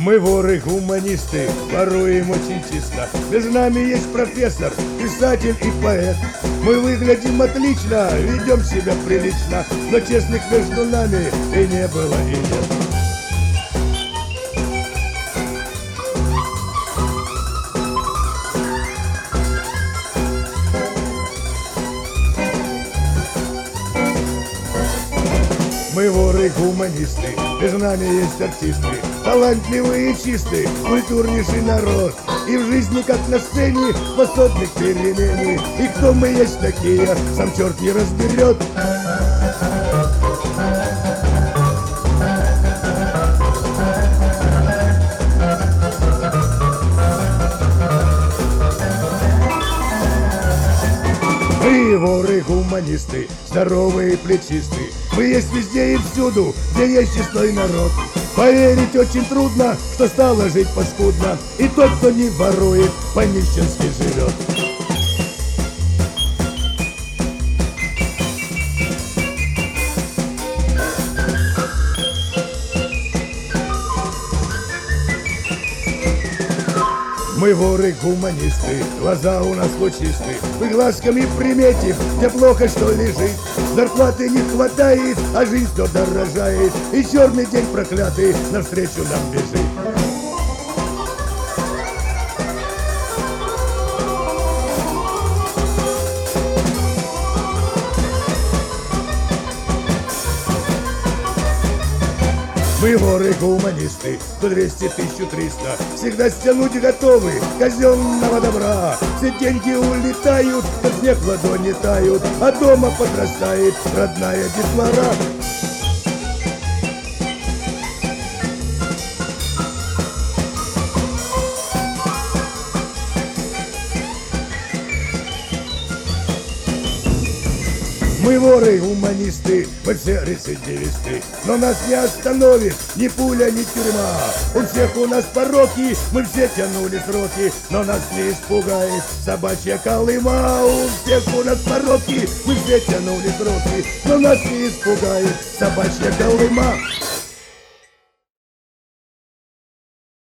Мы воры-гуманисты, воруем очень чисто. Между нами есть профессор, писатель и поэт. Мы выглядим отлично, ведем себя прилично, но честных между нами и не было, и нет. Мы воры-гуманисты, между нами есть артисты, талантливые и чистые, культурнейший народ. И в жизни, как на сцене, способны к перемене. И кто мы есть такие, сам черт не разберет. Мы воры-гуманисты, здоровые и плечистые. Мы есть везде и всюду, где есть честной народ. Поверить очень трудно, что стало жить паскудно, и тот, кто не ворует, по-нищенски живет. Мы воры-гуманисты, глаза у нас лучистые. Мы глазками приметив, где плохо что лежит. Зарплаты не хватает, а жизнь все дорожает. И черный день проклятый навстречу нам бежит. Мы воры-гуманисты, 100, 200, 1300, всегда стянуть готовы казенного добра. Все деньги улетают, как снег в ладони тают, а дома подрастает родная детвора. Мы воры-гуманисты, мы все рецидивисты, но нас не остановит ни пуля, ни тюрьма. У всех у нас пороки, мы все тянули сроки, но нас не испугает собачья Колыма. У всех у нас пороки, мы все тянули сроки, но нас не испугает собачья Колыма.